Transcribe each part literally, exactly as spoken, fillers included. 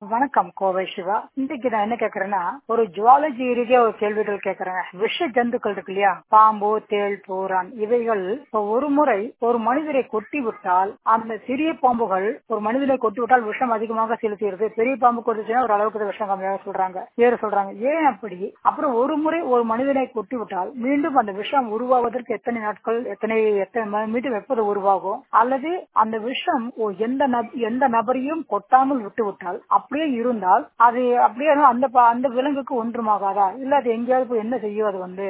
வணக்கம் கோவை சிவா. இன்னைக்கு நான் என்ன கேக்குறேன்னா, ஒரு ஜுவாலஜி ரீதியா ஒரு கேள்விகள் கேக்குறேன். விஷ ஜந்துக்கள் இருக்கு இல்லையா, பாம்பு, தேள், பூரான், இவைகள் ஒரு முறை ஒரு மனிதரை கொட்டி விட்டால், அந்த சிறிய பாம்புகள் ஒரு மனிதனை கொட்டி விட்டால் விஷம் அதிகமாக செலுத்திடுது. பெரிய பாம்பு கொட்டுச்சுன்னா ஒரு அளவுக்கு விஷம் கம்மியாக சொல்றாங்க, ஏறு சொல்றாங்க. ஏன் அப்படி? அப்புறம் ஒரு முறை ஒரு மனிதனை கொட்டி விட்டால் மீண்டும் அந்த விஷம் உருவாவதற்கு எத்தனை நாட்கள், எத்தனை எத்தனை மீண்டும் எப்போது உருவாகும்? அல்லது அந்த விஷம் எந்த எந்த நபரையும் கொட்டாமல் விட்டு விட்டால் அப்படியே இருந்தால் அது அப்படியே அந்த அந்த விலங்குக்கு ஒன்றுமாகாதா? இல்ல அது எங்கேயாவது என்ன செய்யும்? அது வந்து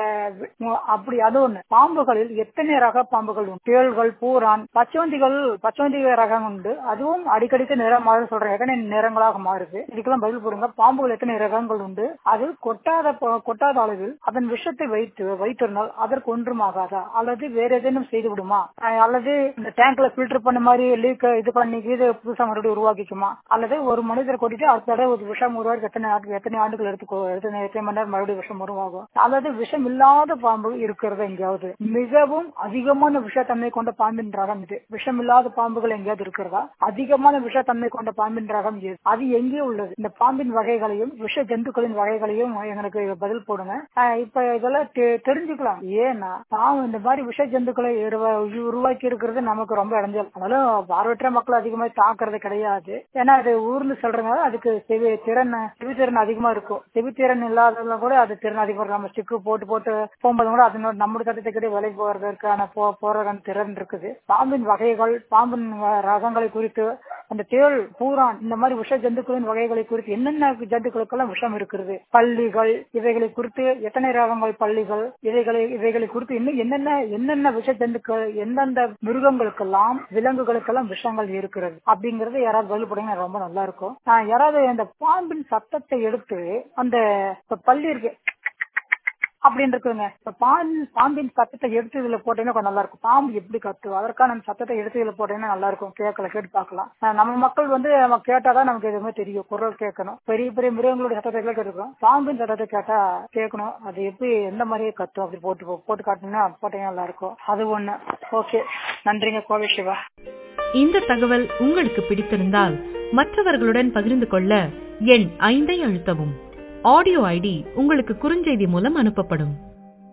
அப்படி அது ஒண்ணு. பாம்புகளில் எத்தனை ரக பாம்புகள் உண்டு? தேள்கள், பூரான், பச்சவந்திகள், பச்சவந்தி ரகம் உண்டு. அதுவும் அடிக்கடிக்கு நிறம் மாறு சொல்றேன். எத்தனை நிறங்களாக மாறுது? இதுக்கெல்லாம் பதில் போடுங்க. பாம்புகள் எத்தனை ரகங்கள் உண்டு? அது கொட்டாத கொட்டாத அளவில் அதன் விஷத்தை வைத்து வைத்திருந்தால் அதற்கு ஒன்றுமாகாதா? அல்லது வேற ஏதேனும் செய்து விடுமா? அல்லது இந்த டேங்க்ல பில்டர் பண்ண மாதிரி லீக் இது பண்ணி இது புதுசா மறுபடியும் உருவாக்கிக்குமா? அல்லது ஒரு மனிதரை கொட்டிட்டு அடுத்த தடவை ஒரு விஷம் உருவாக்கி எத்தனை எத்தனை ஆண்டுகள் எடுத்துக்கோ எத்தனை எத்தனை மணி நேரம் மறுபடியும் விஷம் உருவாகும்? அல்லது விஷம் இல்லாத பாம்பு இருக்கிறது எங்கேயாவது? மிகவும் அதிகமான விஷத்தன்மை கொண்ட பாம்பின் ரகம் இது. விஷம் இல்லாத பாம்புகள் எங்கேயாவது இருக்கிறதா? அதிகமான விஷத்தன்மை கொண்ட பாம்பின் ரகம் இது. அது எங்கே உள்ளது? இந்த பாம்பின் வகைகளையும் விஷ ஜந்துக்களின் வகைகளையும் எனக்கு பதில் போடுங்க. இப்ப இதெல்லாம் தெரிஞ்சுக்கலாம். ஏன்னா பாம்பு இந்த மாதிரி விஷ ஜந்துக்களை உருவாக்கி இருக்கிறது நமக்கு ரொம்ப இடைஞ்சல். அதனால பார்வையற்ற மக்கள் அதிகமாக தாக்குறது கிடையாது. ஏன்னா அது ஊர்ந்து சொல்றதுனால அதுக்கு செவி திறன் செவித்திறன் அதிகமா இருக்கும். செவித்திறன் இல்லாதவங்க கூட அது திறன் அதிகமா இருக்கும். நம்ம ஸ்டிக்கு போட்டு போட்டு போகும்போது கூட அதனோட நம்முடைய சட்டத்துக்கிட்டே விலை போறதற்கான போறதற்கான திறன் இருக்குது. பாம்பின் வகைகள், பாம்பின் ரகங்களை குறித்து, அந்த தேள், பூரான், இந்த மாதிரி விஷ ஜந்துக்களின் வகைகளை குறித்து என்னென்ன ஜந்துக்களுக்கெல்லாம் விஷம் இருக்கிறது, பள்ளிகள், இவைகளை குறித்து எத்தனை ரகங்கள் பள்ளிகள், இவைகளை இவைகளை குறித்து இன்னும் என்னென்ன என்னென்ன விஷ ஜந்துக்கள், எந்தெந்த மிருகங்களுக்கெல்லாம் விலங்குகளுக்கெல்லாம் விஷங்கள் இருக்கிறது அப்படிங்கறது யாராவது பதில் போட்டீங்கன்னா ரொம்ப நல்லா இருக்கும். யாராவது அந்த பாம்பின் சத்தத்தை எடுத்து அந்த பள்ளி இருக்கு அப்படின்னு இருக்குங்க, பாம்பின் சத்தத்தை எடுத்து இதுல போட்டீங்கன்னா கொஞ்சம் நல்லா இருக்கும். பாம்பு எப்படி கத்துவோம், அதற்கான சத்தத்தை எடுத்து இதுல போட்டீங்கன்னா நல்லா இருக்கும். கேட்கல கேட்டு பார்க்கலாம். நம்ம மக்கள் வந்து நம்ம கேட்டாதான் நமக்கு எதுவுமே தெரியும். குரல் கேட்கணும். பெரிய பெரிய மிருகங்களுடைய சத்தத்தை கேட்கணும். பாம்பின் சத்தத்தை கேட்டா கேட்கணும். அது எப்படி எந்த மாதிரியே கத்தும் அப்படி போட்டு போட்டு காட்டினா போட்டீங்கன்னா நல்லா இருக்கும். அது ஒண்ணு. ஓகே, நன்றிங்க கோவை சிவா. இந்த தகவல் உங்களுக்கு பிடித்திருந்தால் மற்றவர்களுடன் பகிர்ந்து கொள்ள எண் ஐந்தை அழுத்தவும். ஆடியோ ஐடி உங்களுக்கு குறுஞ்செய்தி மூலம் அனுப்பப்படும்.